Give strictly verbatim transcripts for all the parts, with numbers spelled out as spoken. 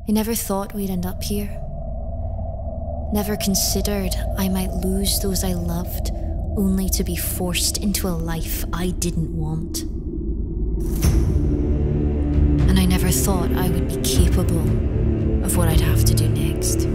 I never thought we'd end up here. Never considered I might lose those I loved, only to be forced into a life I didn't want. And I never thought I would be capable of what I'd have to do next.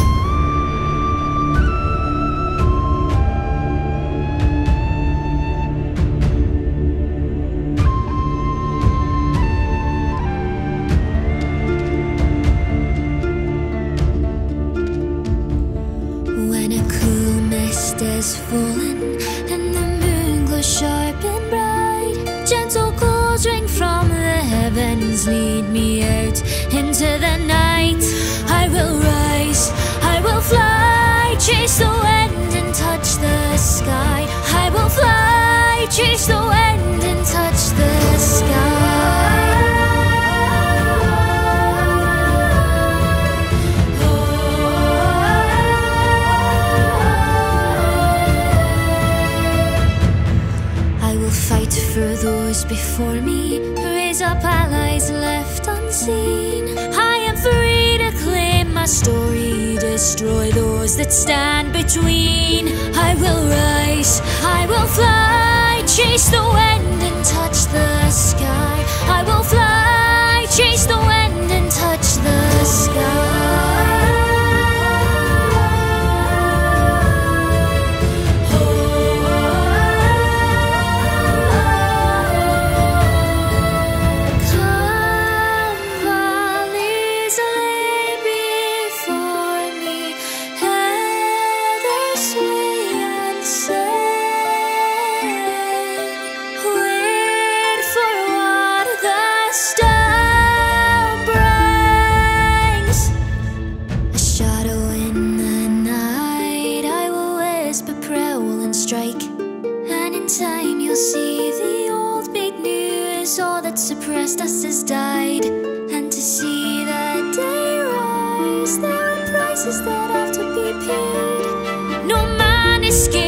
When a cool mist is falling and the moon glows sharp and bright, gentle calls ring from the heavens, lead me out into the night. I will rise, I will fly, chase the wind and touch the sky. I will fly, chase the wind and touch the sky. Fight for those before me, raise up allies left unseen. I am free to claim my story, destroy those that stand between. I will rise, I will fly, chase the wind and touch the sky. I will fly, chase the wind and touch the sky. Suppressed us has died, and to see the day rise, there are prices that have to be paid. No man escapes.